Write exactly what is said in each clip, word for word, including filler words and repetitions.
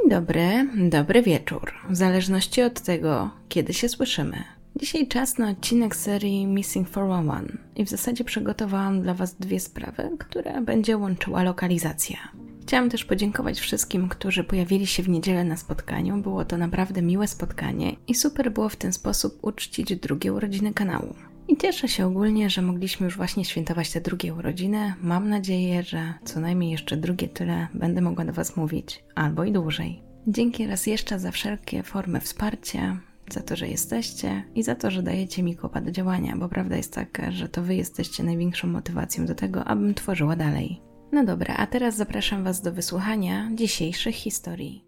dobry, dobry wieczór, w zależności od tego, kiedy się słyszymy. Dzisiaj czas na odcinek serii Missing czterysta jedenaście i w zasadzie przygotowałam dla Was dwie sprawy, które będzie łączyła lokalizacja. Chciałam też podziękować wszystkim, którzy pojawili się w niedzielę na spotkaniu. Było to naprawdę miłe spotkanie i super było w ten sposób uczcić drugie urodziny kanału. I cieszę się ogólnie, że mogliśmy już właśnie świętować te drugie urodziny. Mam nadzieję, że co najmniej jeszcze drugie tyle będę mogła do Was mówić, albo i dłużej. Dzięki raz jeszcze za wszelkie formy wsparcia, za to, że jesteście i za to, że dajecie mi kopa do działania, bo prawda jest taka, że to Wy jesteście największą motywacją do tego, abym tworzyła dalej. No dobra, a teraz zapraszam Was do wysłuchania dzisiejszych historii.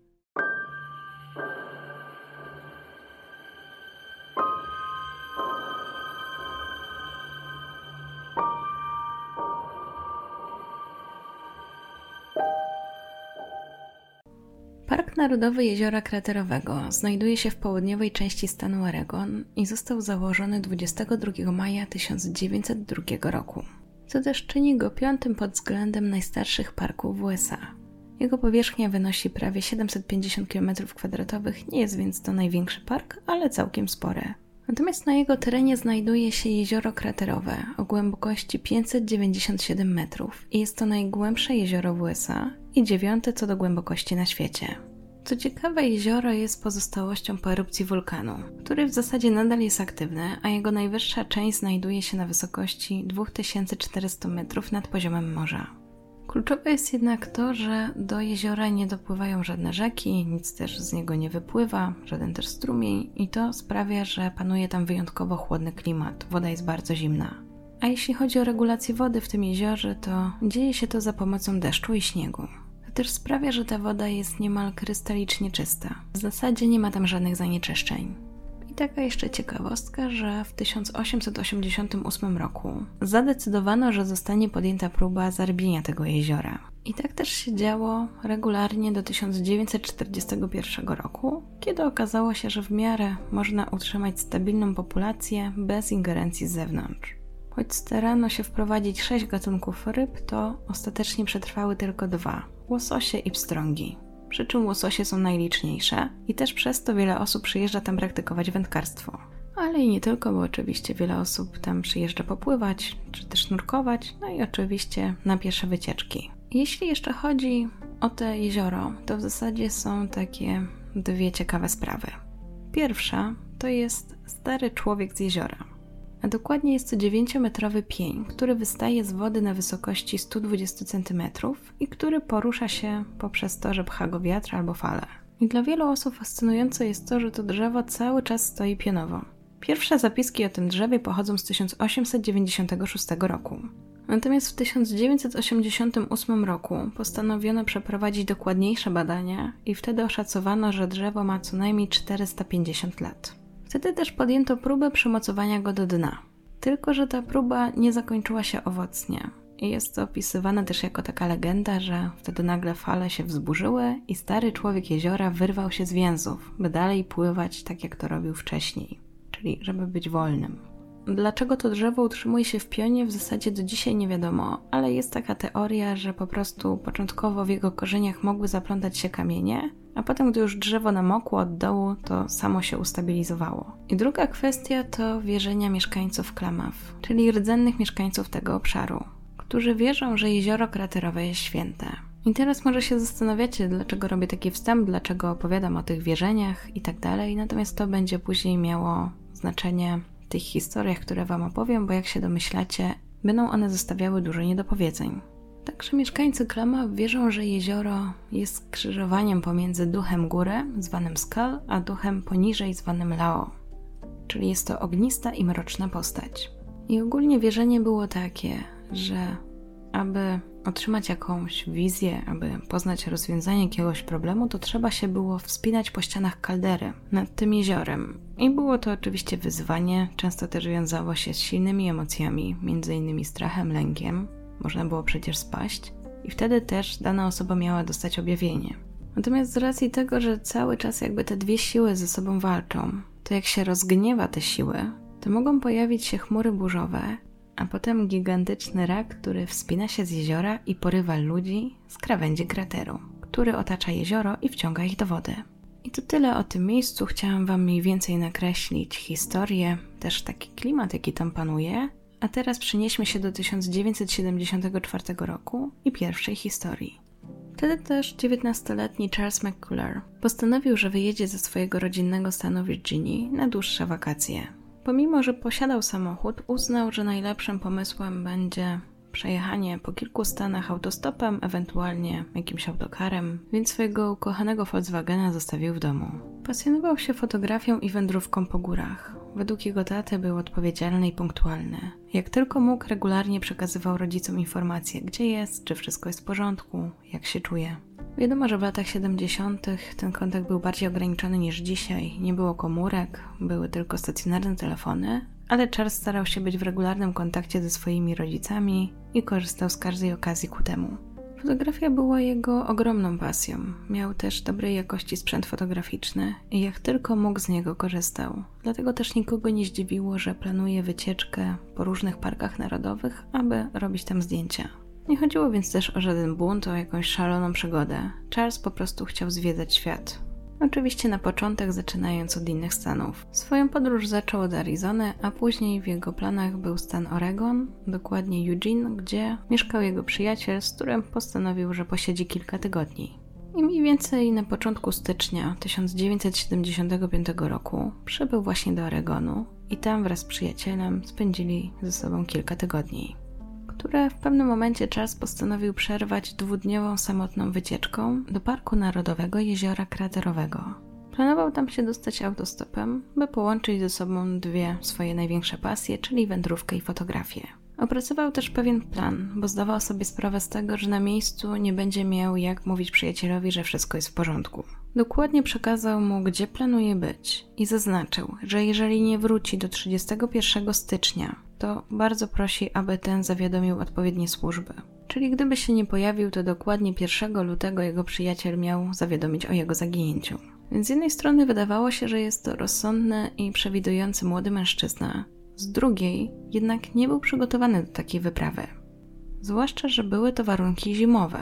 Park Narodowy Jeziora Kraterowego znajduje się w południowej części stanu Oregon i został założony dwudziestego drugiego maja tysiąc dziewięćset drugiego roku, co też czyni go piątym pod względem najstarszych parków w U S A. Jego powierzchnia wynosi prawie siedemset pięćdziesiąt kilometrów kwadratowych, nie jest więc to największy park, ale całkiem spory. Natomiast na jego terenie znajduje się jezioro kraterowe o głębokości pięćset dziewięćdziesiąt siedem metrów i jest to najgłębsze jezioro w U S A i dziewiąte co do głębokości na świecie. Co ciekawe, jezioro jest pozostałością po erupcji wulkanu, który w zasadzie nadal jest aktywny, a jego najwyższa część znajduje się na wysokości dwa tysiące czterysta metrów nad poziomem morza. Kluczowe jest jednak to, że do jeziora nie dopływają żadne rzeki, nic też z niego nie wypływa, żaden też strumień i to sprawia, że panuje tam wyjątkowo chłodny klimat, woda jest bardzo zimna. A jeśli chodzi o regulację wody w tym jeziorze, to dzieje się to za pomocą deszczu i śniegu. To też sprawia, że ta woda jest niemal krystalicznie czysta. W zasadzie nie ma tam żadnych zanieczyszczeń. I taka jeszcze ciekawostka, że w tysiąc osiemset osiemdziesiątym ósmym roku zadecydowano, że zostanie podjęta próba zarbienia tego jeziora. I tak też się działo regularnie do tysiąc dziewięćset czterdziestego pierwszego roku, kiedy okazało się, że w miarę można utrzymać stabilną populację bez ingerencji z zewnątrz. Choć starano się wprowadzić sześć gatunków ryb, to ostatecznie przetrwały tylko dwa – łososie i pstrągi. Przy czym łososie są najliczniejsze i też przez to wiele osób przyjeżdża tam praktykować wędkarstwo. Ale i nie tylko, bo oczywiście wiele osób tam przyjeżdża popływać, czy też nurkować, no i oczywiście na piesze wycieczki. Jeśli jeszcze chodzi o to jezioro, to w zasadzie są takie dwie ciekawe sprawy. Pierwsza to jest stary człowiek z jeziora. A dokładnie jest to dziewięciometrowy pień, który wystaje z wody na wysokości sto dwadzieścia centymetrów i który porusza się poprzez to, że pcha go wiatr albo fale. I dla wielu osób fascynujące jest to, że to drzewo cały czas stoi pionowo. Pierwsze zapiski o tym drzewie pochodzą z tysiąc osiemset dziewięćdziesiątego szóstego roku. Natomiast w tysiąc dziewięćset osiemdziesiątym ósmym roku postanowiono przeprowadzić dokładniejsze badania i wtedy oszacowano, że drzewo ma co najmniej czterysta pięćdziesiąt lat. Wtedy też podjęto próbę przymocowania go do dna. Tylko że ta próba nie zakończyła się owocnie. I jest to opisywane też jako taka legenda, że wtedy nagle fale się wzburzyły i stary człowiek jeziora wyrwał się z więzów, by dalej pływać tak jak to robił wcześniej. Czyli żeby być wolnym. Dlaczego to drzewo utrzymuje się w pionie, w zasadzie do dzisiaj nie wiadomo, ale jest taka teoria, że po prostu początkowo w jego korzeniach mogły zaplątać się kamienie, a potem, gdy już drzewo namokło od dołu, to samo się ustabilizowało. I druga kwestia to wierzenia mieszkańców Klamath, czyli rdzennych mieszkańców tego obszaru, którzy wierzą, że jezioro kraterowe jest święte. I teraz może się zastanawiacie, dlaczego robię taki wstęp, dlaczego opowiadam o tych wierzeniach i tak dalej, natomiast to będzie później miało znaczenie w tych historiach, które Wam opowiem, bo jak się domyślacie, będą one zostawiały dużo niedopowiedzeń. Także mieszkańcy Klamath wierzą, że jezioro jest skrzyżowaniem pomiędzy duchem góry, zwanym Skull, a duchem poniżej, zwanym Lao. Czyli jest to ognista i mroczna postać. I ogólnie wierzenie było takie, że aby otrzymać jakąś wizję, aby poznać rozwiązanie jakiegoś problemu, to trzeba się było wspinać po ścianach kaldery nad tym jeziorem. I było to oczywiście wyzwanie, często też wiązało się z silnymi emocjami, między innymi strachem, lękiem. Można było przecież spaść i wtedy też dana osoba miała dostać objawienie. Natomiast z racji tego, że cały czas jakby te dwie siły ze sobą walczą, to jak się rozgniewa te siły, to mogą pojawić się chmury burzowe, a potem gigantyczny rak, który wspina się z jeziora i porywa ludzi z krawędzi krateru, który otacza jezioro i wciąga ich do wody. I to tyle o tym miejscu. Chciałam Wam mniej więcej nakreślić historię, też taki klimat, jaki tam panuje. A teraz przenieśmy się do tysiąc dziewięćset siedemdziesiątego czwartego roku i pierwszej historii. Wtedy też dziewiętnastoletni Charles McCullers postanowił, że wyjedzie ze swojego rodzinnego stanu Virginii na dłuższe wakacje. Pomimo, że posiadał samochód, uznał, że najlepszym pomysłem będzie przejechanie po kilku stanach autostopem, ewentualnie jakimś autokarem, więc swojego ukochanego Volkswagena zostawił w domu. Pasjonował się fotografią i wędrówką po górach. Według jego taty był odpowiedzialny i punktualny. Jak tylko mógł, regularnie przekazywał rodzicom informacje, gdzie jest, czy wszystko jest w porządku, jak się czuje. Wiadomo, że w latach siedemdziesiątych ten kontakt był bardziej ograniczony niż dzisiaj. Nie było komórek, były tylko stacjonarne telefony, ale Charles starał się być w regularnym kontakcie ze swoimi rodzicami i korzystał z każdej okazji ku temu. Fotografia była jego ogromną pasją. Miał też dobrej jakości sprzęt fotograficzny i jak tylko mógł, z niego korzystał. Dlatego też nikogo nie zdziwiło, że planuje wycieczkę po różnych parkach narodowych, aby robić tam zdjęcia. Nie chodziło więc też o żaden bunt, o jakąś szaloną przygodę. Charles po prostu chciał zwiedzać świat. Oczywiście na początek zaczynając od innych stanów. Swoją podróż zaczął od Arizony, a później w jego planach był stan Oregon, dokładnie Eugene, gdzie mieszkał jego przyjaciel, z którym postanowił, że posiedzi kilka tygodni. I mniej więcej na początku stycznia tysiąc dziewięćset siedemdziesiątego piątego roku przybył właśnie do Oregonu i tam wraz z przyjacielem spędzili ze sobą kilka tygodni, które w pewnym momencie Charles postanowił przerwać dwudniową samotną wycieczką do Parku Narodowego Jeziora Kraterowego. Planował tam się dostać autostopem, by połączyć ze sobą dwie swoje największe pasje, czyli wędrówkę i fotografię. Opracował też pewien plan, bo zdawał sobie sprawę z tego, że na miejscu nie będzie miał jak mówić przyjacielowi, że wszystko jest w porządku. Dokładnie przekazał mu, gdzie planuje być i zaznaczył, że jeżeli nie wróci do trzydziestego pierwszego stycznia, to bardzo prosi, aby ten zawiadomił odpowiednie służby. Czyli gdyby się nie pojawił, to dokładnie pierwszego lutego jego przyjaciel miał zawiadomić o jego zaginięciu. Więc z jednej strony wydawało się, że jest to rozsądny i przewidujący młody mężczyzna, z drugiej jednak nie był przygotowany do takiej wyprawy. Zwłaszcza, że były to warunki zimowe,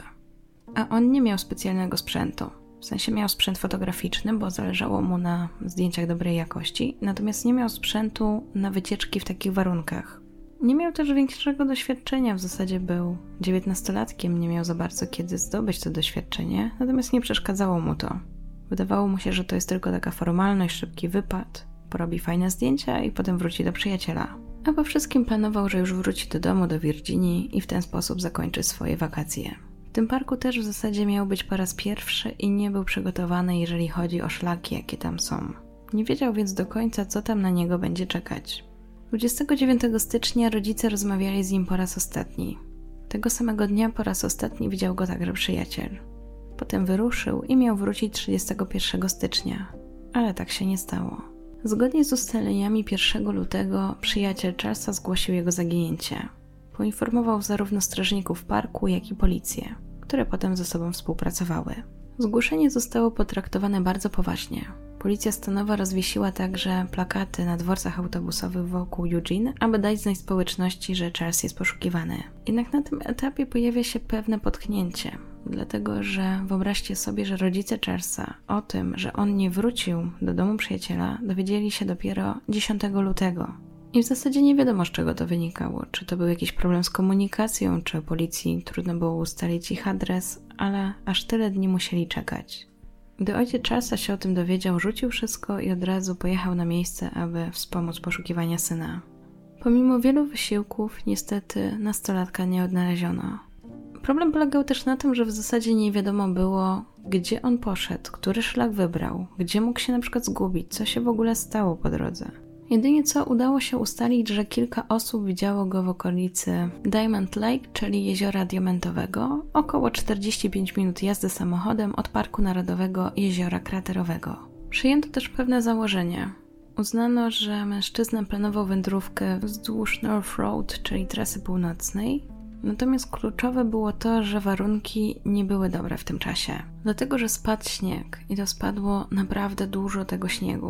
a on nie miał specjalnego sprzętu. W sensie miał sprzęt fotograficzny, bo zależało mu na zdjęciach dobrej jakości, natomiast nie miał sprzętu na wycieczki w takich warunkach. Nie miał też większego doświadczenia, w zasadzie był dziewiętnastolatkiem, nie miał za bardzo kiedy zdobyć to doświadczenie, natomiast nie przeszkadzało mu to. Wydawało mu się, że to jest tylko taka formalność, szybki wypad, porobi fajne zdjęcia i potem wróci do przyjaciela. A po wszystkim planował, że już wróci do domu, do Virginii i w ten sposób zakończy swoje wakacje. W tym parku też w zasadzie miał być po raz pierwszy i nie był przygotowany, jeżeli chodzi o szlaki, jakie tam są. Nie wiedział więc do końca, co tam na niego będzie czekać. dwudziestego dziewiątego stycznia rodzice rozmawiali z nim po raz ostatni. Tego samego dnia po raz ostatni widział go także przyjaciel. Potem wyruszył i miał wrócić trzydziestego pierwszego stycznia, ale tak się nie stało. Zgodnie z ustaleniami pierwszego lutego przyjaciel Charlesa zgłosił jego zaginięcie. Poinformował zarówno strażników parku, jak i policję, które potem ze sobą współpracowały. Zgłoszenie zostało potraktowane bardzo poważnie. Policja stanowa rozwiesiła także plakaty na dworcach autobusowych wokół Eugene, aby dać znać społeczności, że Charles jest poszukiwany. Jednak na tym etapie pojawia się pewne potknięcie, dlatego że wyobraźcie sobie, że rodzice Charlesa o tym, że on nie wrócił do domu przyjaciela, dowiedzieli się dopiero dziesiątego lutego. I w zasadzie nie wiadomo, z czego to wynikało. Czy to był jakiś problem z komunikacją, czy policji trudno było ustalić ich adres, ale aż tyle dni musieli czekać. Gdy ojciec Charlesa się o tym dowiedział, rzucił wszystko i od razu pojechał na miejsce, aby wspomóc poszukiwania syna. Pomimo wielu wysiłków, niestety nastolatka nie odnaleziono. Problem polegał też na tym, że w zasadzie nie wiadomo było, gdzie on poszedł, który szlak wybrał, gdzie mógł się na przykład zgubić, co się w ogóle stało po drodze. Jedynie co udało się ustalić, że kilka osób widziało go w okolicy Diamond Lake, czyli Jeziora Diamentowego, około czterdzieści pięć minut jazdy samochodem od Parku Narodowego Jeziora Kraterowego. Przyjęto też pewne założenie. Uznano, że mężczyzna planował wędrówkę wzdłuż North Road, czyli trasy północnej, natomiast kluczowe było to, że warunki nie były dobre w tym czasie. Dlatego, że spadł śnieg i to spadło naprawdę dużo tego śniegu.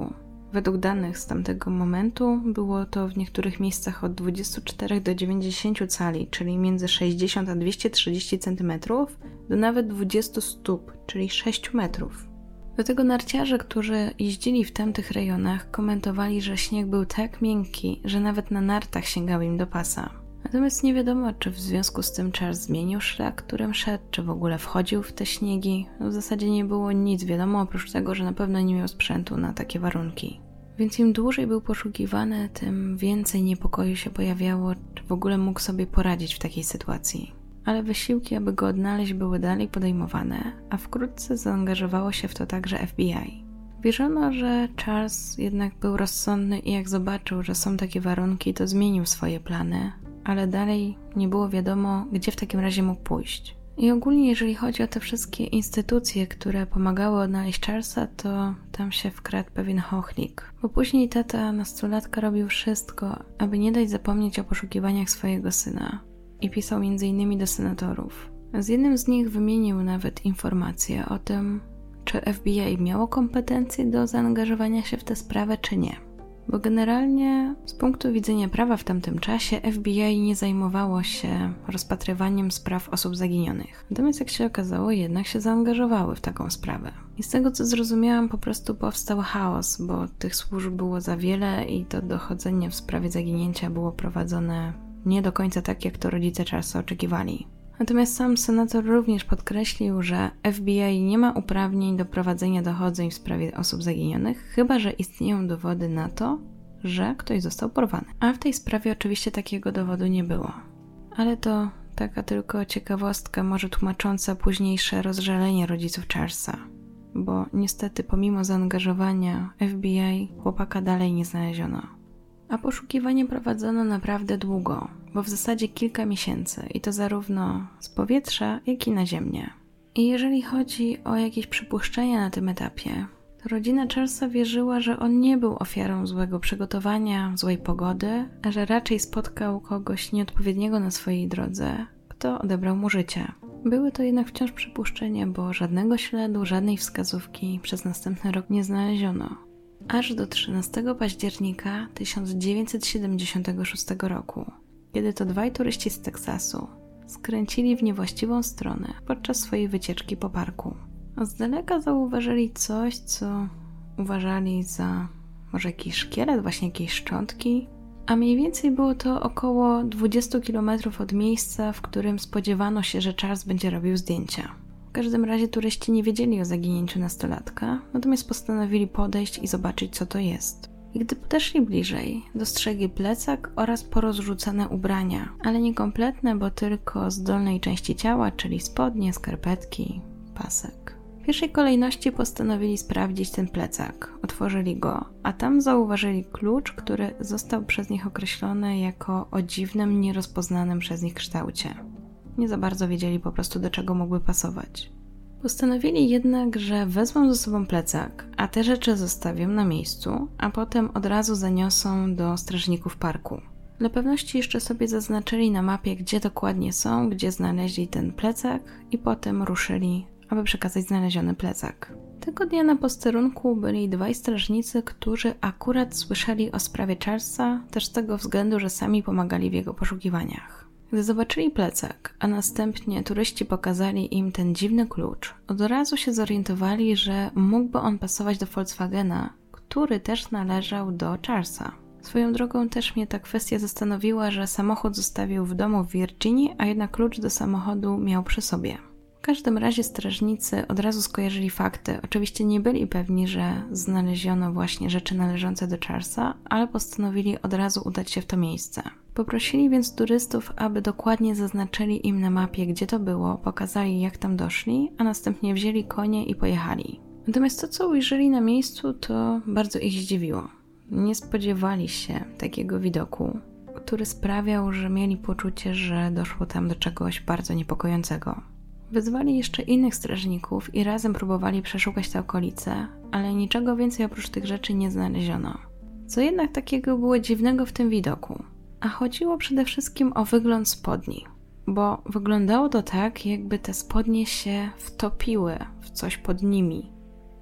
Według danych z tamtego momentu było to w niektórych miejscach od dwudziestu czterech do dziewięćdziesięciu cali, czyli między sześćdziesiąt a dwieście trzydzieści centymetrów, do nawet dwudziestu stóp, czyli sześciu metrów. Do tego narciarze, którzy jeździli w tamtych rejonach, komentowali, że śnieg był tak miękki, że nawet na nartach sięgał im do pasa. Natomiast nie wiadomo, czy w związku z tym Charles zmienił szlak, którym szedł, czy w ogóle wchodził w te śniegi. No w zasadzie nie było nic wiadomo, oprócz tego, że na pewno nie miał sprzętu na takie warunki. Więc im dłużej był poszukiwany, tym więcej niepokoju się pojawiało, czy w ogóle mógł sobie poradzić w takiej sytuacji. Ale wysiłki, aby go odnaleźć, były dalej podejmowane, a wkrótce zaangażowało się w to także F B I. Wierzono, że Charles jednak był rozsądny i jak zobaczył, że są takie warunki, to zmienił swoje plany, ale dalej nie było wiadomo, gdzie w takim razie mógł pójść. I ogólnie, jeżeli chodzi o te wszystkie instytucje, które pomagały odnaleźć Charlesa, to tam się wkradł pewien chochlik. Bo później tata nastolatka robił wszystko, aby nie dać zapomnieć o poszukiwaniach swojego syna. I pisał między innymi do senatorów. Z jednym z nich wymienił nawet informacje o tym, czy F B I miało kompetencje do zaangażowania się w tę sprawę, czy nie. Bo generalnie z punktu widzenia prawa w tamtym czasie F B I nie zajmowało się rozpatrywaniem spraw osób zaginionych. Natomiast jak się okazało, jednak się zaangażowały w taką sprawę. I z tego co zrozumiałam, po prostu powstał chaos, bo tych służb było za wiele i to dochodzenie w sprawie zaginięcia było prowadzone nie do końca tak, jak to rodzice Charlesa oczekiwali. Natomiast sam senator również podkreślił, że F B I nie ma uprawnień do prowadzenia dochodzeń w sprawie osób zaginionych, chyba że istnieją dowody na to, że ktoś został porwany. A w tej sprawie oczywiście takiego dowodu nie było. Ale to taka tylko ciekawostka, może tłumacząca późniejsze rozżalenie rodziców Charlesa. Bo niestety pomimo zaangażowania F B I chłopaka dalej nie znaleziono. A poszukiwanie prowadzono naprawdę długo, bo w zasadzie kilka miesięcy i to zarówno z powietrza, jak i na ziemię. I jeżeli chodzi o jakieś przypuszczenia na tym etapie, to rodzina Charlesa wierzyła, że on nie był ofiarą złego przygotowania, złej pogody, a że raczej spotkał kogoś nieodpowiedniego na swojej drodze, kto odebrał mu życie. Były to jednak wciąż przypuszczenia, bo żadnego śladu, żadnej wskazówki przez następny rok nie znaleziono. Aż do trzynastego października tysiąc dziewięćset siedemdziesiątego szóstego roku, kiedy to dwaj turyści z Teksasu skręcili w niewłaściwą stronę podczas swojej wycieczki po parku. Z daleka zauważyli coś, co uważali za może jakiś szkielet, właśnie jakieś szczątki, a mniej więcej było to około dwadzieścia kilometrów od miejsca, w którym spodziewano się, że Charles będzie robił zdjęcia. W każdym razie turyści nie wiedzieli o zaginięciu nastolatka, natomiast postanowili podejść i zobaczyć, co to jest. I gdy podeszli bliżej, dostrzegli plecak oraz porozrzucane ubrania, ale niekompletne, bo tylko z dolnej części ciała, czyli spodnie, skarpetki, pasek. W pierwszej kolejności postanowili sprawdzić ten plecak. Otworzyli go, a tam zauważyli klucz, który został przez nich określony jako o dziwnym, nierozpoznanym przez nich kształcie. Nie za bardzo wiedzieli po prostu, do czego mógłby pasować. Postanowili jednak, że wezmą ze sobą plecak, a te rzeczy zostawią na miejscu, a potem od razu zaniosą do strażników parku. Dla pewności jeszcze sobie zaznaczyli na mapie, gdzie dokładnie są, gdzie znaleźli ten plecak i potem ruszyli, aby przekazać znaleziony plecak. Tego dnia na posterunku byli dwaj strażnicy, którzy akurat słyszeli o sprawie Charlesa, też z tego względu, że sami pomagali w jego poszukiwaniach. Gdy zobaczyli plecak, a następnie turyści pokazali im ten dziwny klucz, od razu się zorientowali, że mógłby on pasować do Volkswagena, który też należał do Charlesa. Swoją drogą też mnie ta kwestia zastanowiła, że samochód zostawił w domu w Virginii, a jednak klucz do samochodu miał przy sobie. W każdym razie strażnicy od razu skojarzyli fakty. Oczywiście nie byli pewni, że znaleziono właśnie rzeczy należące do Charlesa, ale postanowili od razu udać się w to miejsce. Poprosili więc turystów, aby dokładnie zaznaczyli im na mapie, gdzie to było, pokazali, jak tam doszli, a następnie wzięli konie i pojechali. Natomiast to, co ujrzeli na miejscu, to bardzo ich zdziwiło. Nie spodziewali się takiego widoku, który sprawiał, że mieli poczucie, że doszło tam do czegoś bardzo niepokojącego. Wezwali jeszcze innych strażników i razem próbowali przeszukać te okolice, ale niczego więcej oprócz tych rzeczy nie znaleziono. Co jednak takiego było dziwnego w tym widoku? A chodziło przede wszystkim o wygląd spodni, bo wyglądało to tak, jakby te spodnie się wtopiły w coś pod nimi.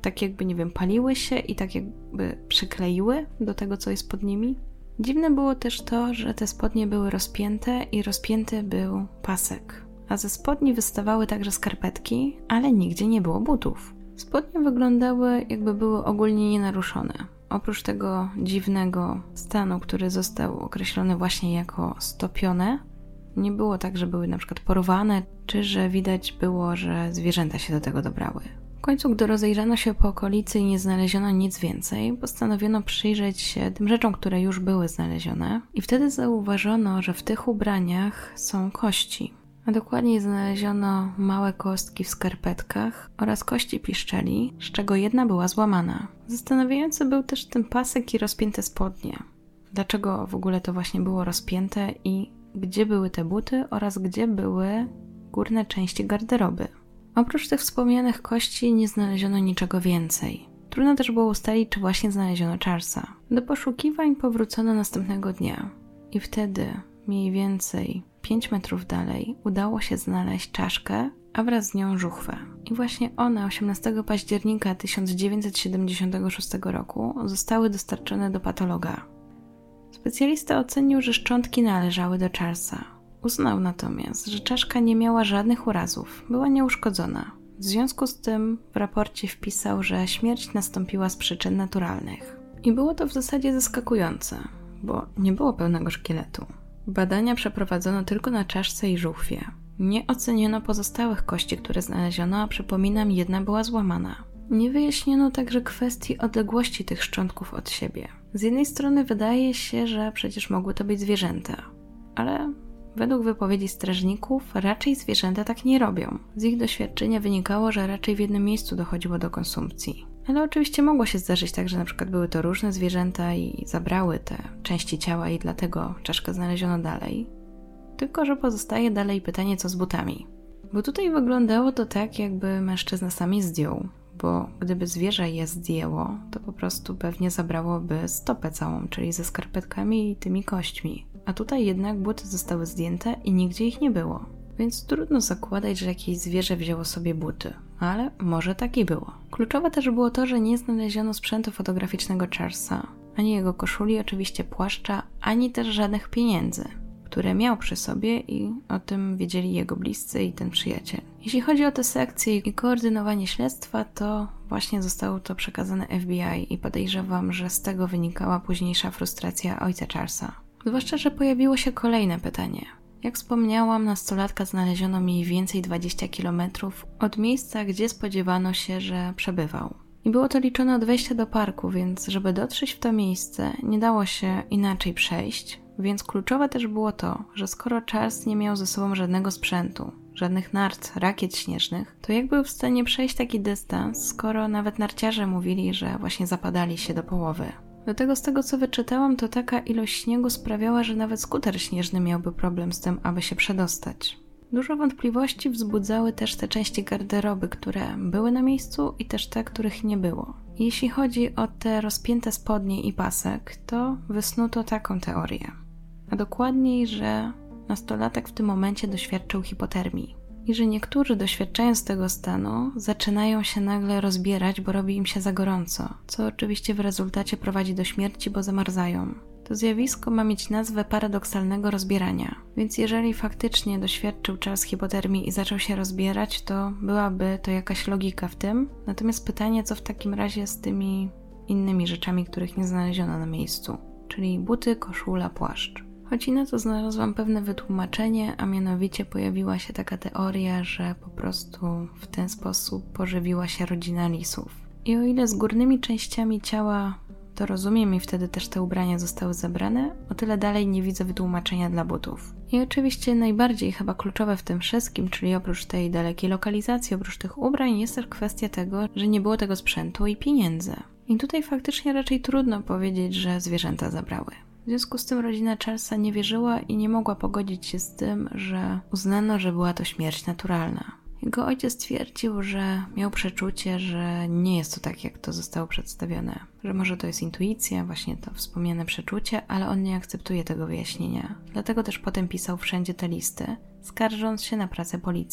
tak jakby, nie wiem, paliły się i tak jakby przykleiły do tego, co jest pod nimi. Dziwne było też to, że te spodnie były rozpięte i rozpięty był pasek, a ze spodni wystawały także skarpetki, ale nigdzie nie było butów. Spodnie wyglądały, jakby były ogólnie nienaruszone. Oprócz tego dziwnego stanu, który został określony właśnie jako stopione, nie było tak, że były na przykład porwane, czy że widać było, że zwierzęta się do tego dobrały. W końcu, gdy rozejrzano się po okolicy i nie znaleziono nic więcej, postanowiono przyjrzeć się tym rzeczom, które już były znalezione, i wtedy zauważono, że w tych ubraniach są kości. A dokładniej znaleziono małe kostki w skarpetkach oraz kości piszczeli, z czego jedna była złamana. Zastanawiający był też ten pasek i rozpięte spodnie. Dlaczego w ogóle to właśnie było rozpięte i gdzie były te buty oraz gdzie były górne części garderoby. Oprócz tych wspomnianych kości nie znaleziono niczego więcej. Trudno też było ustalić, czy właśnie znaleziono Charlesa. Do poszukiwań powrócono następnego dnia i wtedy mniej więcej pięć metrów dalej udało się znaleźć czaszkę, a wraz z nią żuchwę. I właśnie one osiemnastego października tysiąc dziewięćset siedemdziesiątego szóstego roku zostały dostarczone do patologa. Specjalista ocenił, że szczątki należały do Charlesa. Uznał natomiast, że czaszka nie miała żadnych urazów, była nieuszkodzona. W związku z tym w raporcie wpisał, że śmierć nastąpiła z przyczyn naturalnych. I było to w zasadzie zaskakujące, bo nie było pełnego szkieletu. Badania przeprowadzono tylko na czaszce i żuchwie. Nie oceniono pozostałych kości, które znaleziono, a przypominam, jedna była złamana. Nie wyjaśniono także kwestii odległości tych szczątków od siebie. Z jednej strony wydaje się, że przecież mogły to być zwierzęta, ale według wypowiedzi strażników raczej zwierzęta tak nie robią. Z ich doświadczenia wynikało, że raczej w jednym miejscu dochodziło do konsumpcji. Ale oczywiście mogło się zdarzyć tak, że na przykład były to różne zwierzęta i zabrały te części ciała i dlatego czaszkę znaleziono dalej. Tylko że pozostaje dalej pytanie, co z butami. Bo tutaj wyglądało to tak, jakby mężczyzna sam je zdjął. Bo gdyby zwierzę je zdjęło, to po prostu pewnie zabrałoby stopę całą, czyli ze skarpetkami i tymi kośćmi. A tutaj jednak buty zostały zdjęte i nigdzie ich nie było. Więc trudno zakładać, że jakieś zwierzę wzięło sobie buty. Ale może tak i było. Kluczowe też było to, że nie znaleziono sprzętu fotograficznego Charlesa, ani jego koszuli, oczywiście płaszcza, ani też żadnych pieniędzy, które miał przy sobie i o tym wiedzieli jego bliscy i ten przyjaciel. Jeśli chodzi o tę sekcję i koordynowanie śledztwa, to właśnie zostało to przekazane F B I i podejrzewam, że z tego wynikała późniejsza frustracja ojca Charlesa. Zwłaszcza, że pojawiło się kolejne pytanie. Jak wspomniałam, nastolatka znaleziono mniej więcej dwadzieścia kilometrów od miejsca, gdzie spodziewano się, że przebywał. I było to liczone od wejścia do parku, więc żeby dotrzeć w to miejsce, nie dało się inaczej przejść. Więc kluczowe też było to, że skoro Charles nie miał ze sobą żadnego sprzętu, żadnych nart, rakiet śnieżnych, to jak był w stanie przejść taki dystans, skoro nawet narciarze mówili, że właśnie zapadali się do połowy. Do tego z tego co wyczytałam, to taka ilość śniegu sprawiała, że nawet skuter śnieżny miałby problem z tym, aby się przedostać. Dużo wątpliwości wzbudzały też te części garderoby, które były na miejscu i też te, których nie było. Jeśli chodzi o te rozpięte spodnie i pasek, to wysnuto taką teorię. A dokładniej, że nastolatek w tym momencie doświadczył hipotermii. I że niektórzy, doświadczając tego stanu, zaczynają się nagle rozbierać, bo robi im się za gorąco, co oczywiście w rezultacie prowadzi do śmierci, bo zamarzają. To zjawisko ma mieć nazwę paradoksalnego rozbierania, więc jeżeli faktycznie doświadczył Charles hipotermii i zaczął się rozbierać, to byłaby to jakaś logika w tym. Natomiast pytanie, co w takim razie z tymi innymi rzeczami, których nie znaleziono na miejscu, czyli buty, koszula, płaszcz. Choć i na to znalazłam pewne wytłumaczenie, a mianowicie pojawiła się taka teoria, że po prostu w ten sposób pożywiła się rodzina lisów. I o ile z górnymi częściami ciała to rozumiem i wtedy też te ubrania zostały zabrane, o tyle dalej nie widzę wytłumaczenia dla butów. I oczywiście najbardziej chyba kluczowe w tym wszystkim, czyli oprócz tej dalekiej lokalizacji, oprócz tych ubrań, jest też kwestia tego, że nie było tego sprzętu i pieniędzy. I tutaj faktycznie raczej trudno powiedzieć, że zwierzęta zabrały. W związku z tym rodzina Charlesa nie wierzyła i nie mogła pogodzić się z tym, że uznano, że była to śmierć naturalna. Jego ojciec twierdził, że miał przeczucie, że nie jest to tak, jak to zostało przedstawione. Że może to jest intuicja, właśnie to wspomniane przeczucie, ale on nie akceptuje tego wyjaśnienia. Dlatego też potem pisał wszędzie te listy, skarżąc się na pracę policji.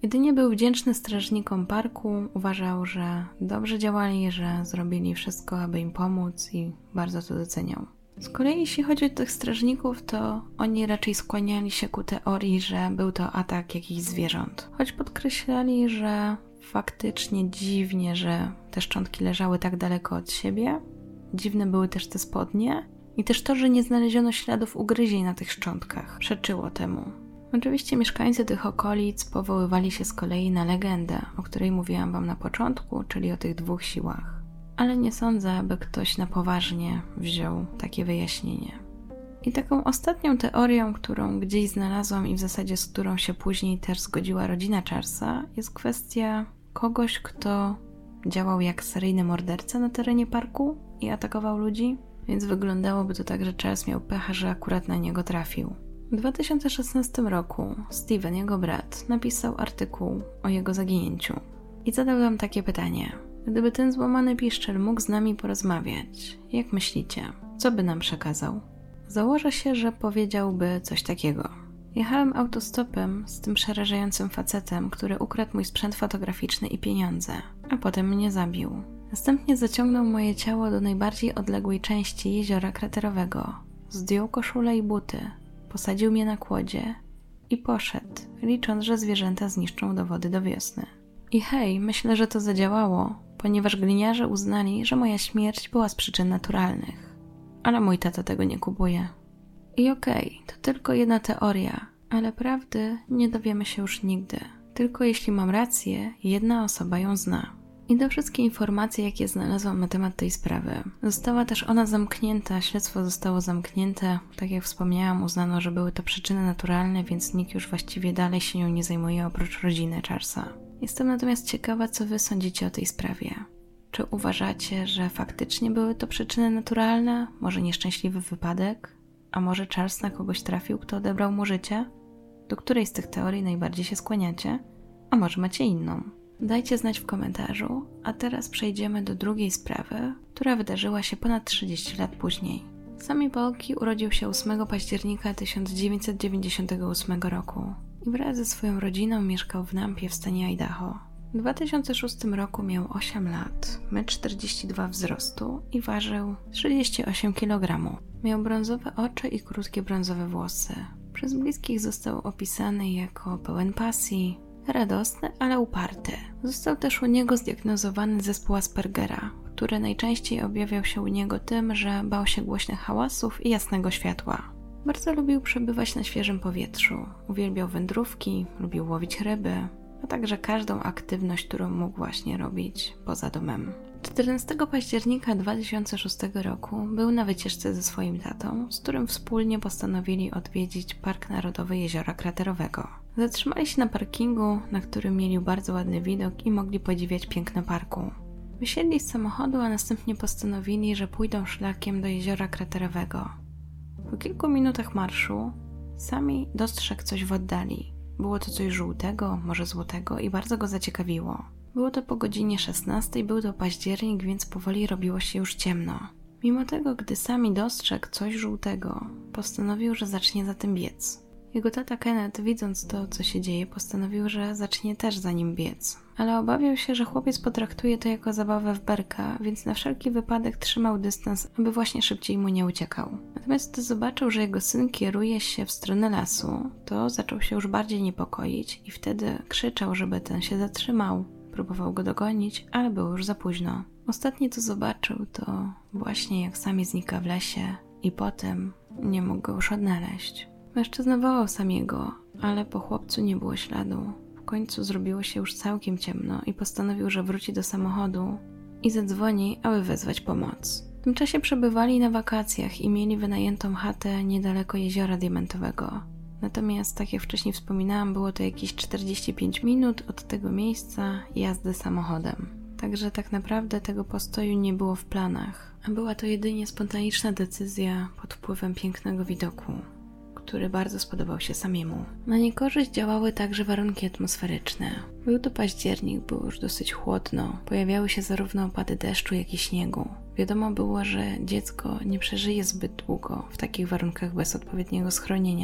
Jedynie był wdzięczny strażnikom parku, uważał, że dobrze działali, że zrobili wszystko, aby im pomóc i bardzo to doceniał. Z kolei jeśli chodzi o tych strażników, to oni raczej skłaniali się ku teorii, że był to atak jakichś zwierząt. Choć podkreślali, że faktycznie dziwnie, że te szczątki leżały tak daleko od siebie. Dziwne były też te spodnie i też to, że nie znaleziono śladów ugryzień na tych szczątkach. Przeczyło temu. Oczywiście mieszkańcy tych okolic powoływali się z kolei na legendę, o której mówiłam wam na początku, czyli o tych dwóch siłach. Ale nie sądzę, aby ktoś na poważnie wziął takie wyjaśnienie. I taką ostatnią teorią, którą gdzieś znalazłam i w zasadzie z którą się później też zgodziła rodzina Charlesa, jest kwestia kogoś, kto działał jak seryjny morderca na terenie parku i atakował ludzi, więc wyglądałoby to tak, że Charles miał pecha, że akurat na niego trafił. W dwa tysiące szesnastym roku Steven, jego brat, napisał artykuł o jego zaginięciu i zadał nam takie pytanie. Gdyby ten złamany piszczel mógł z nami porozmawiać, jak myślicie, co by nam przekazał? Założę się, że powiedziałby coś takiego. Jechałem autostopem z tym przerażającym facetem, który ukradł mój sprzęt fotograficzny i pieniądze, a potem mnie zabił. Następnie zaciągnął moje ciało do najbardziej odległej części jeziora kraterowego, zdjął koszulę i buty, posadził mnie na kłodzie i poszedł, licząc, że zwierzęta zniszczą dowody do wiosny. I hej, myślę, że to zadziałało, ponieważ gliniarze uznali, że moja śmierć była z przyczyn naturalnych. Ale mój tata tego nie kupuje. I okej, okay, to tylko jedna teoria, ale prawdy nie dowiemy się już nigdy. Tylko jeśli mam rację, jedna osoba ją zna. I do wszystkie informacje, jakie znalazłam na temat tej sprawy. Została też ona zamknięta, śledztwo zostało zamknięte. Tak jak wspomniałam, uznano, że były to przyczyny naturalne, więc nikt już właściwie dalej się nią nie zajmuje oprócz rodziny Charlesa. Jestem natomiast ciekawa, co wy sądzicie o tej sprawie. Czy uważacie, że faktycznie były to przyczyny naturalne? Może nieszczęśliwy wypadek? A może Charles na kogoś trafił, kto odebrał mu życie? Do której z tych teorii najbardziej się skłaniacie? A może macie inną? Dajcie znać w komentarzu, a teraz przejdziemy do drugiej sprawy, która wydarzyła się ponad trzydzieści lat później. Sammy Bulkey urodził się ósmego października tysiąc dziewięćset dziewięćdziesiątego ósmego roku i wraz ze swoją rodziną mieszkał w Nampie w stanie Idaho. W dwa tysiące szóstym roku miał osiem lat, metr czterdzieści dwa wzrostu i ważył trzydzieści osiem kilogramów. Miał brązowe oczy i krótkie brązowe włosy. Przez bliskich został opisany jako pełen pasji, radosny, ale uparty. Został też u niego zdiagnozowany zespół Aspergera, który najczęściej objawiał się u niego tym, że bał się głośnych hałasów i jasnego światła. Bardzo lubił przebywać na świeżym powietrzu, uwielbiał wędrówki, lubił łowić ryby, a także każdą aktywność, którą mógł właśnie robić poza domem. czternastego października dwa tysiące szóstego roku był na wycieczce ze swoim tatą, z którym wspólnie postanowili odwiedzić Park Narodowy Jeziora Kraterowego. Zatrzymali się na parkingu, na którym mieli bardzo ładny widok i mogli podziwiać piękno parku. Wysiedli z samochodu, a następnie postanowili, że pójdą szlakiem do Jeziora Kraterowego. Po kilku minutach marszu Sammy dostrzegł coś w oddali. Było to coś żółtego, może złotego i bardzo go zaciekawiło. Było to po godzinie szesnastej, był to październik, więc powoli robiło się już ciemno. Mimo tego, gdy Sammy dostrzegł coś żółtego, postanowił, że zacznie za tym biec. Jego tata Kenneth, widząc to, co się dzieje, postanowił, że zacznie też za nim biec. Ale obawiał się, że chłopiec potraktuje to jako zabawę w berka, więc na wszelki wypadek trzymał dystans, aby właśnie szybciej mu nie uciekał. Natomiast gdy zobaczył, że jego syn kieruje się w stronę lasu, to zaczął się już bardziej niepokoić i wtedy krzyczał, żeby ten się zatrzymał. Próbował go dogonić, ale było już za późno. Ostatnie co zobaczył, to właśnie jak Sammy znika w lesie i potem nie mógł go już odnaleźć. Mężczyzna wołał Sammy'ego, ale po chłopcu nie było śladu. W końcu zrobiło się już całkiem ciemno i postanowił, że wróci do samochodu i zadzwoni, aby wezwać pomoc. W tym czasie przebywali na wakacjach i mieli wynajętą chatę niedaleko Jeziora Diamentowego. Natomiast, tak jak wcześniej wspominałam, było to jakieś czterdzieści pięć minut od tego miejsca jazdy samochodem. Także tak naprawdę tego postoju nie było w planach, a była to jedynie spontaniczna decyzja pod wpływem pięknego widoku, który bardzo spodobał się Sammiemu. Na niekorzyść działały także warunki atmosferyczne. Był to październik, było już dosyć chłodno, pojawiały się zarówno opady deszczu, jak i śniegu. Wiadomo było, że dziecko nie przeżyje zbyt długo w takich warunkach bez odpowiedniego schronienia.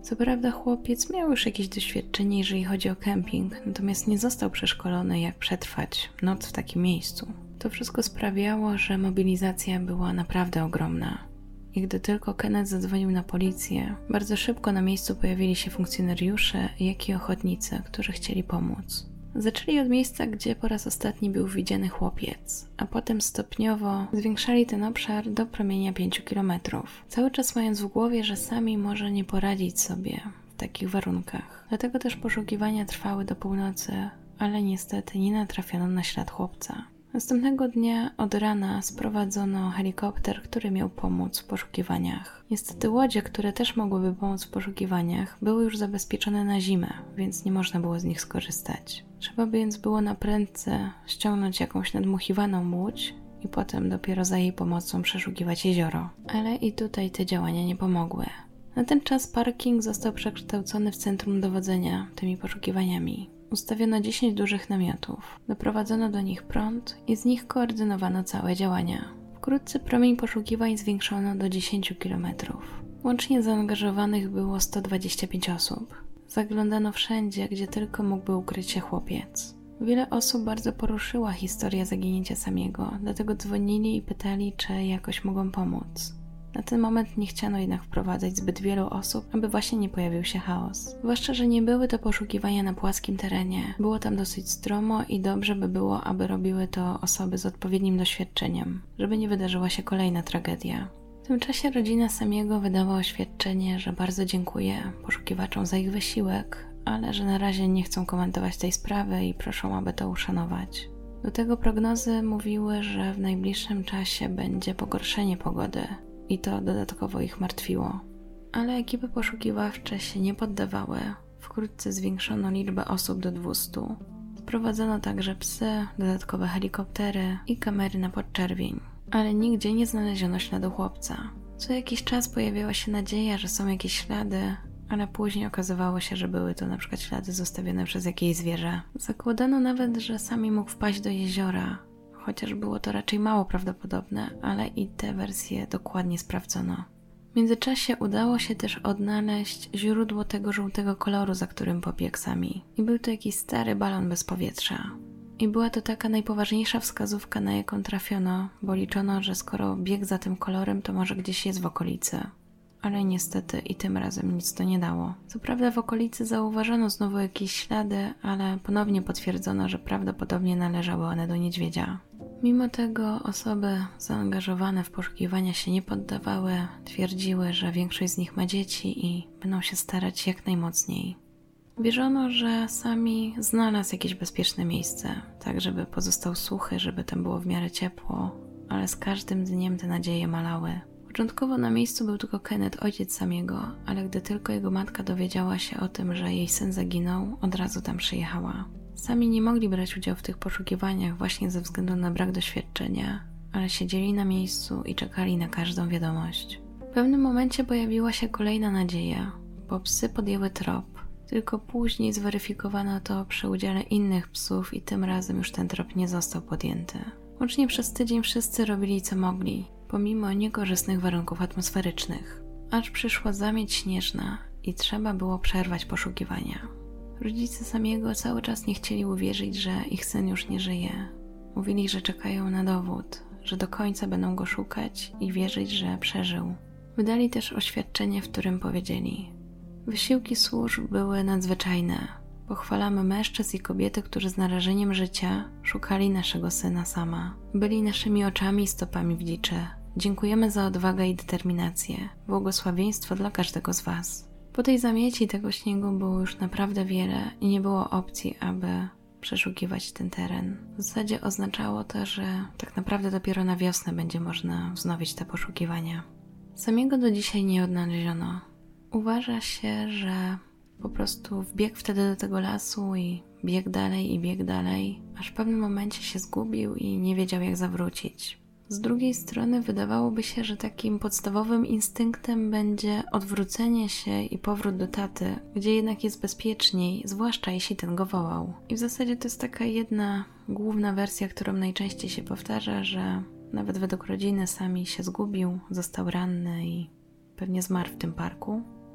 Co prawda chłopiec miał już jakieś doświadczenie, jeżeli chodzi o kemping, natomiast nie został przeszkolony, jak przetrwać noc w takim miejscu. To wszystko sprawiało, że mobilizacja była naprawdę ogromna. I gdy tylko Kenneth zadzwonił na policję, bardzo szybko na miejscu pojawili się funkcjonariusze, jak i ochotnicy, którzy chcieli pomóc. Zaczęli od miejsca, gdzie po raz ostatni był widziany chłopiec, a potem stopniowo zwiększali ten obszar do promienia pięciu kilometrów. Cały czas mając w głowie, że sami może nie poradzić sobie w takich warunkach. Dlatego też poszukiwania trwały do północy, ale niestety nie natrafiono na ślad chłopca. Następnego dnia od rana sprowadzono helikopter, który miał pomóc w poszukiwaniach. Niestety łodzie, które też mogłyby pomóc w poszukiwaniach, były już zabezpieczone na zimę, więc nie można było z nich skorzystać. Trzeba więc było na prędce ściągnąć jakąś nadmuchiwaną łódź i potem dopiero za jej pomocą przeszukiwać jezioro. Ale i tutaj te działania nie pomogły. Na ten czas parking został przekształcony w centrum dowodzenia tymi poszukiwaniami. Ustawiono dziesięć dużych namiotów, doprowadzono do nich prąd i z nich koordynowano całe działania. Wkrótce promień poszukiwań zwiększono do dziesięciu kilometrów. Łącznie zaangażowanych było sto dwadzieścia pięć osób. Zaglądano wszędzie, gdzie tylko mógłby ukryć się chłopiec. Wiele osób bardzo poruszyła historia zaginięcia Samiego, dlatego dzwonili i pytali, czy jakoś mogą pomóc. Na ten moment nie chciano jednak wprowadzać zbyt wielu osób, aby właśnie nie pojawił się chaos. Zwłaszcza, że nie były to poszukiwania na płaskim terenie. Było tam dosyć stromo i dobrze by było, aby robiły to osoby z odpowiednim doświadczeniem, żeby nie wydarzyła się kolejna tragedia. W tym czasie rodzina Samiego wydała oświadczenie, że bardzo dziękuję poszukiwaczom za ich wysiłek, ale że na razie nie chcą komentować tej sprawy i proszą, aby to uszanować. Do tego prognozy mówiły, że w najbliższym czasie będzie pogorszenie pogody. I to dodatkowo ich martwiło. Ale ekipy poszukiwawcze się nie poddawały. Wkrótce zwiększono liczbę osób do dwustu. Sprowadzono także psy, dodatkowe helikoptery i kamery na podczerwień. Ale nigdzie nie znaleziono śladu chłopca. Co jakiś czas pojawiała się nadzieja, że są jakieś ślady, ale później okazywało się, że były to na przykład ślady zostawione przez jakieś zwierzę. Zakładano nawet, że Sami mógł wpaść do jeziora, chociaż było to raczej mało prawdopodobne, ale i te wersje dokładnie sprawdzono. W międzyczasie udało się też odnaleźć źródło tego żółtego koloru, za którym pobiegł Sami. I był to jakiś stary balon bez powietrza. I była to taka najpoważniejsza wskazówka, na jaką trafiono, bo liczono, że skoro biegł za tym kolorem, to może gdzieś jest w okolicy. Ale niestety i tym razem nic to nie dało. Co prawda w okolicy zauważono znowu jakieś ślady, ale ponownie potwierdzono, że prawdopodobnie należały one do niedźwiedzia. Mimo tego osoby zaangażowane w poszukiwania się nie poddawały, twierdziły, że większość z nich ma dzieci i będą się starać jak najmocniej. Wierzono, że Sami znalazł jakieś bezpieczne miejsce, tak żeby pozostał suchy, żeby tam było w miarę ciepło, ale z każdym dniem te nadzieje malały. Początkowo na miejscu był tylko Kenneth, ojciec Samiego, ale gdy tylko jego matka dowiedziała się o tym, że jej syn zaginął, od razu tam przyjechała. Sami nie mogli brać udziału w tych poszukiwaniach właśnie ze względu na brak doświadczenia, ale siedzieli na miejscu i czekali na każdą wiadomość. W pewnym momencie pojawiła się kolejna nadzieja, bo psy podjęły trop. Tylko później zweryfikowano to przy udziale innych psów i tym razem już ten trop nie został podjęty. Łącznie przez tydzień wszyscy robili co mogli, pomimo niekorzystnych warunków atmosferycznych. Aż przyszła zamieć śnieżna i trzeba było przerwać poszukiwania. Rodzice Samiego cały czas nie chcieli uwierzyć, że ich syn już nie żyje. Mówili, że czekają na dowód, że do końca będą go szukać i wierzyć, że przeżył. Wydali też oświadczenie, w którym powiedzieli: wysiłki służb były nadzwyczajne. Pochwalamy mężczyzn i kobiety, którzy z narażeniem życia szukali naszego syna Sama. Byli naszymi oczami i stopami w dziczy. Dziękujemy za odwagę i determinację. Błogosławieństwo dla każdego z was. Po tej zamieci tego śniegu było już naprawdę wiele i nie było opcji, aby przeszukiwać ten teren. W zasadzie oznaczało to, że tak naprawdę dopiero na wiosnę będzie można wznowić te poszukiwania. Samiego do dzisiaj nie odnaleziono. Uważa się, że po prostu wbiegł wtedy do tego lasu i biegł dalej i biegł dalej, aż w pewnym momencie się zgubił i nie wiedział, jak zawrócić. Z drugiej strony wydawałoby się, że takim podstawowym instynktem będzie odwrócenie się i powrót do taty, gdzie jednak jest bezpieczniej, zwłaszcza jeśli ten go wołał. I w zasadzie to jest taka jedna główna wersja, którą najczęściej się powtarza, że nawet według rodziny Sami się zgubił, został ranny i pewnie zmarł w tym parku.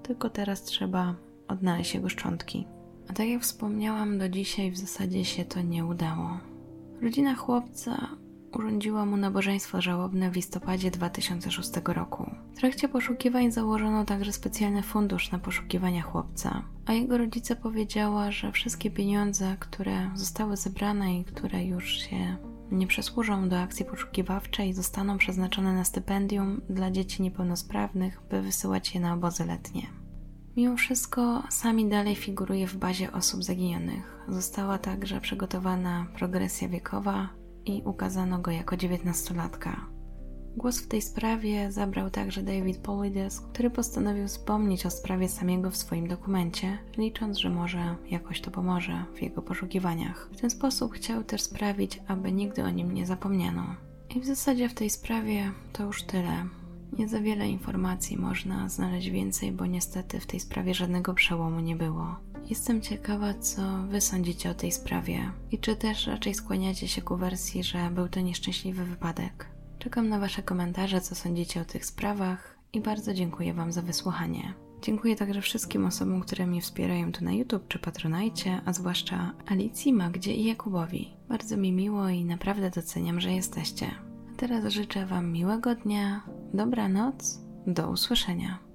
tylko teraz trzeba odnaleźć jego szczątki. A tak jak wspomniałam, do dzisiaj w zasadzie się to nie udało. Rodzina chłopca urządziła mu nabożeństwo żałobne w listopadzie dwa tysiące szóstego roku. W trakcie poszukiwań założono także specjalny fundusz na poszukiwania chłopca, a jego rodzice powiedziała, że wszystkie pieniądze, które zostały zebrane i które już się nie przesłużą do akcji poszukiwawczej, zostaną przeznaczone na stypendium dla dzieci niepełnosprawnych, by wysyłać je na obozy letnie. Mimo wszystko Sami dalej figuruje w bazie osób zaginionych. Została także przygotowana progresja wiekowa i ukazano go jako dziewiętnastolatka. Głos w tej sprawie zabrał także David Paulides, który postanowił wspomnieć o sprawie Samiego w swoim dokumencie, licząc, że może jakoś to pomoże w jego poszukiwaniach. W ten sposób chciał też sprawić, aby nigdy o nim nie zapomniano. I w zasadzie w tej sprawie to już tyle. Nie za wiele informacji można znaleźć więcej, bo niestety w tej sprawie żadnego przełomu nie było. Jestem ciekawa, co Wy sądzicie o tej sprawie i czy też raczej skłaniacie się ku wersji, że był to nieszczęśliwy wypadek. Czekam na Wasze komentarze, co sądzicie o tych sprawach i bardzo dziękuję Wam za wysłuchanie. Dziękuję także wszystkim osobom, które mnie wspierają tu na YouTube czy Patronite, a zwłaszcza Alicji, Magdzie i Jakubowi. Bardzo mi miło i naprawdę doceniam, że jesteście. A teraz życzę Wam miłego dnia, dobranoc, do usłyszenia.